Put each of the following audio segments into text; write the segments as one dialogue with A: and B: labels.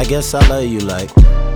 A: guess I love you like.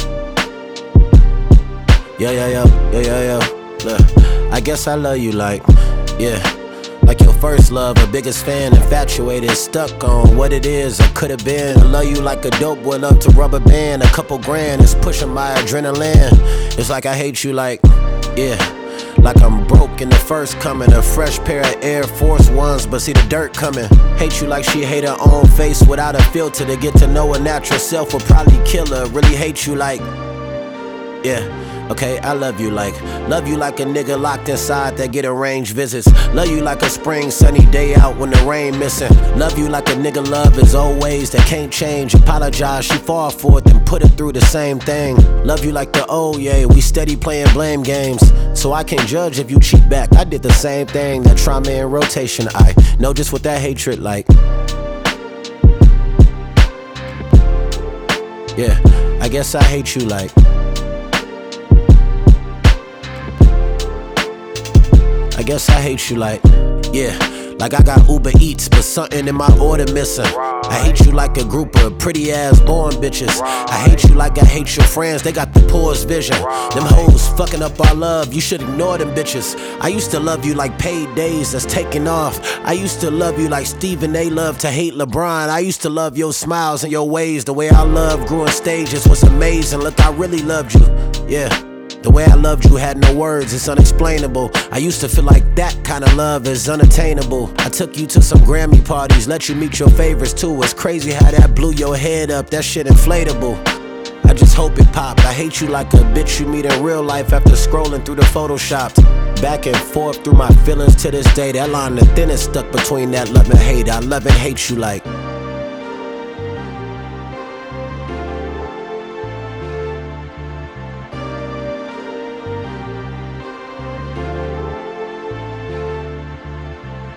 A: Yeah. Look, I guess I love you like, yeah. Like your first love, a biggest fan, infatuated, stuck on what it is or could have been. I love you like a dope boy love to rubber band. A couple grand is pushing my adrenaline. It's like I hate you like, yeah. Like I'm broke in the first coming, a fresh pair of Air Force Ones, but see the dirt coming. Hate you like she hate her own face without a filter. To get to know her natural self will probably kill her. Really hate you like, yeah. Okay, I love you like a nigga locked inside that get arranged visits. Love you like a spring sunny day out when the rain missing. Love you like a nigga love is always that can't change. Apologize, she fall for it, then put it through the same thing. Love you like the yeah, we steady playing blame games. So I can't judge if you cheat back. I did the same thing, that trauma in rotation. I know just what that hatred like. Yeah, I guess I hate you like. I guess I hate you like, yeah. Like I got Uber Eats, but something in my order missing. I hate you like a group of pretty ass born bitches. I hate you like I hate your friends, they got the poorest vision. Them hoes fucking up our love, you should ignore them bitches. I used to love you like paid days that's taking off. I used to love you like Stephen A. loved to hate LeBron. I used to love your smiles and your ways. The way our love grew in stages was amazing. Look, I really loved you, yeah. The way I loved you had no words, it's unexplainable. I used to feel like that kind of love is unattainable. I took you to some Grammy parties, let you meet your favorites too. It's crazy how that blew your head up, that shit inflatable. I just hope it popped. I hate you like a bitch you meet in real life after scrolling through the Photoshop. Back and forth through my feelings to this day. That line the thinnest stuck between that love and hate. I love and hate you like.